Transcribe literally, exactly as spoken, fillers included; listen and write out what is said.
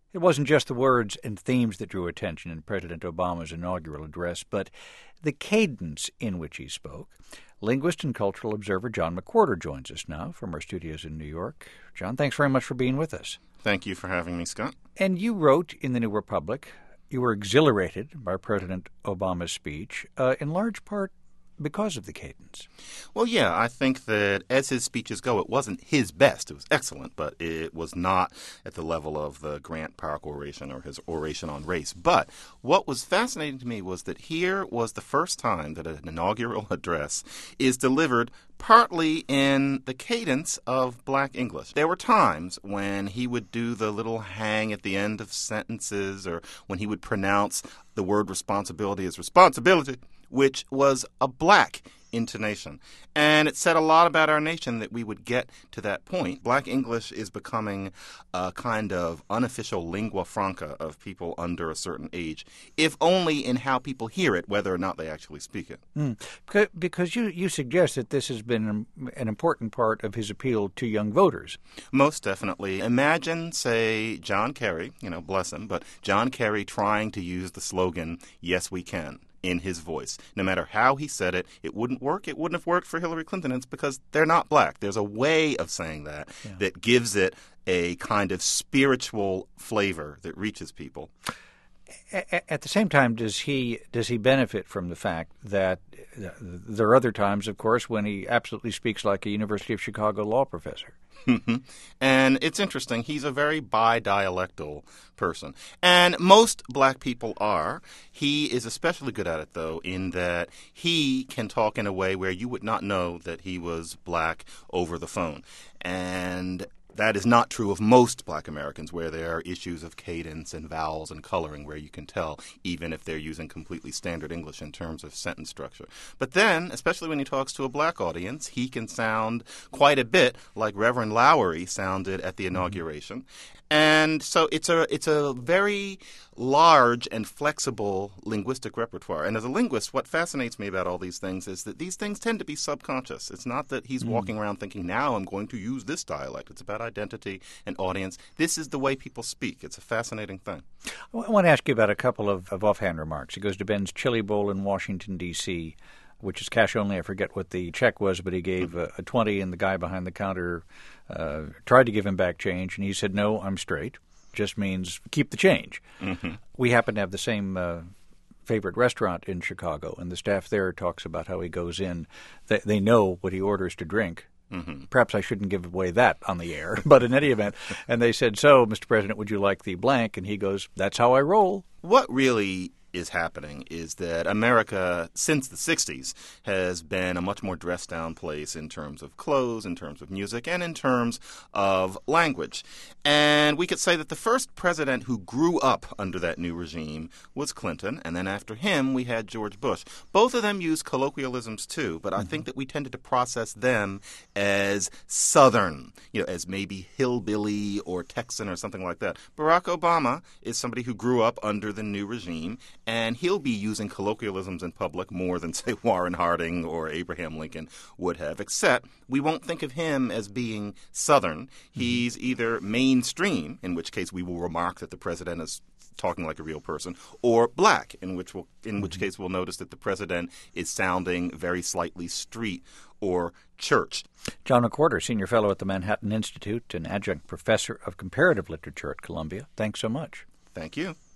It wasn't just the words and themes that drew attention in President Obama's inaugural address, but the cadence in which he spoke. Linguist and cultural observer John McWhorter joins us now from our studios in New York. John, thanks very much for being with us. Thank you for having me, Scott. And you wrote in The New Republic, you were exhilarated by President Obama's speech, uh, in large part because of the cadence. Well, yeah, I think that as his speeches go, it wasn't his best. It was excellent, but it was not at the level of the Grant Park oration or his oration on race. But what was fascinating to me was that here was the first time that an inaugural address is delivered partly in the cadence of Black English. There were times when he would do the little hang at the end of sentences, or when he would pronounce the word responsibility as responsibility, which was a Black intonation. And it said a lot about our nation that we would get to that point. Black English is becoming a kind of unofficial lingua franca of people under a certain age, if only in how people hear it, whether or not they actually speak it. Mm. Because you, you suggest that this has been an important part of his appeal to young voters. Most definitely. Imagine, say, John Kerry, you know, bless him, but John Kerry trying to use the slogan, "Yes, we can," in his voice. No matter how he said it, it wouldn't work. It wouldn't have worked for Hillary Clinton. It's because they're not Black. There's a way of saying that yeah. that gives it a kind of spiritual flavor that reaches people. At the same time, does he does he benefit from the fact that there are other times, of course, when he absolutely speaks like a University of Chicago law professor? And it's interesting. He's a very bi-dialectal person. And most Black people are. He is especially good at it, though, in that he can talk in a way where you would not know that he was Black over the phone. And that is not true of most Black Americans, where there are issues of cadence and vowels and coloring where you can tell, even if they're using completely standard English in terms of sentence structure. But then, especially when he talks to a Black audience, he can sound quite a bit like Reverend Lowery sounded at the inauguration. And so it's a it's a very large and flexible linguistic repertoire. And as a linguist, what fascinates me about all these things is that these things tend to be subconscious. It's not that he's mm. walking around thinking, now I'm going to use this dialect. It's about identity and audience. This is the way people speak. It's a fascinating thing. I want to ask you about a couple of, of offhand remarks. He goes to Ben's Chili Bowl in Washington, D C, which is cash only. I forget what the check was, but he gave a, a twenty, and the guy behind the counter uh, tried to give him back change, and he said, "No, I'm straight." Just means keep the change. Mm-hmm. We happen to have the same uh, favorite restaurant in Chicago, and the staff there talks about how he goes in. They, they know what he orders to drink. Mm-hmm. Perhaps I shouldn't give away that on the air, but in any event. And they said, "So, Mister President, would you like the blank?" And he goes, "That's how I roll." What really is happening is that America, since the sixties, has been a much more dressed-down place in terms of clothes, in terms of music, and in terms of language. And we could say that the first president who grew up under that new regime was Clinton, and then after him we had George Bush. Both of them used colloquialisms too, but I mm-hmm. think that we tended to process them as Southern, you know, as maybe hillbilly or Texan or something like that. Barack Obama is somebody who grew up under the new regime, and he'll be using colloquialisms in public more than, say, Warren Harding or Abraham Lincoln would have, except we won't think of him as being Southern. He's mm-hmm. either mainstream, in which case we will remark that the president is talking like a real person, or Black, in which we'll, in mm-hmm. which case we'll notice that the president is sounding very slightly street or church. John McWhorter, Senior Fellow at the Manhattan Institute and Adjunct Professor of Comparative Literature at Columbia. Thanks so much. Thank you.